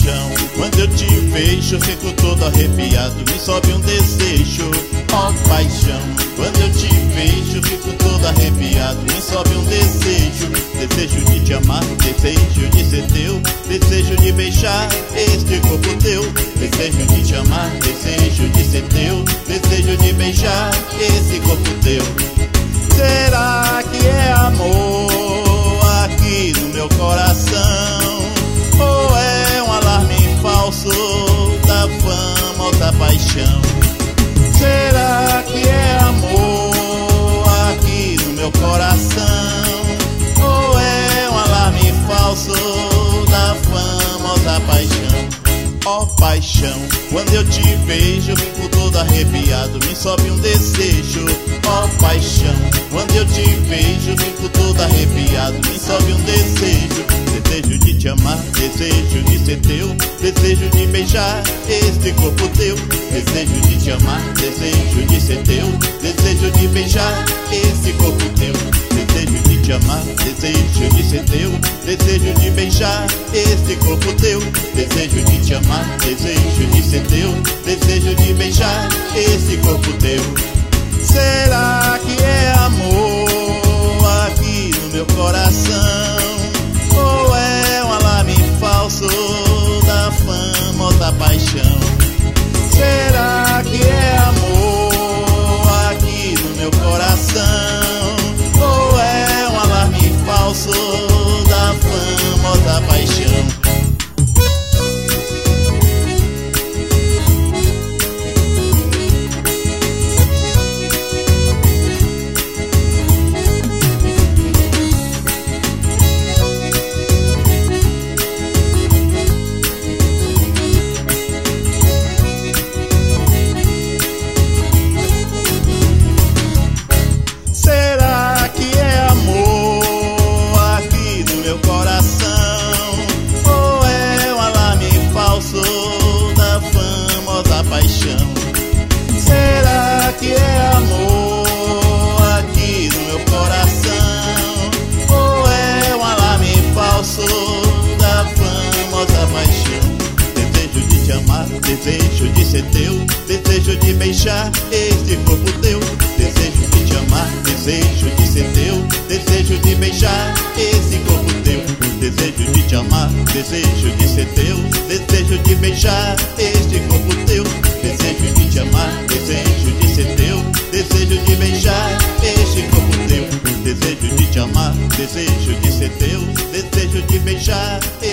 paixão, quando eu te vejo fico todo arrepiado, me sobe um desejo. Ó paixão, quando eu te vejo fico todo arrepiado, me sobe um desejo. Desejo de te amar, desejo de ser teu, desejo de beijar este corpo teu. Desejo de te amar, desejo de ser teu, desejo de beijar esse corpo teu. Será que é amor aqui no meu coração? Ou é um alarme falso da fama ou da paixão? Será que é amor aqui no meu coração? Ou é um alarme falso da fama ou da paixão? Ó paixão, quando eu te vejo fico todo arrepiado, me sobe um desejo. Ó paixão, quando eu te vejo fico todo arrepiado, me sobe um desejo. Desejo de te amar, desejo de ser teu, desejo de beijar este corpo teu. Desejo de te amar, desejo de ser teu, desejo de beijar esse corpo teu. Desejo de te amar, desejo de ser teu, desejo de beijar esse corpo teu. Desejo de te amar, desejo de ser teu, desejo de beijar esse corpo teu. Será que é amor aqui no meu coração? Ou é um alarme falso da fama ou da paixão? Será que é amor aqui no meu coração? Ou é um alarme falso da fama ou da paixão? Será que é amor aqui no meu coração? Ou é um alarme falso da fama ou da paixão? Desejo de te amar, desejo de ser teu, desejo de beijar este corpo teu. Desejo de te amar, desejo de ser teu, desejo de beijar esse corpo teu. Desejo de te amar, desejo de ser teu, desejo de beijar este corpo teu. Desejo de te amar, desejo de ser teu, desejo de beijar este corpo teu. Desejo de te amar, desejo de ser teu, desejo de beijar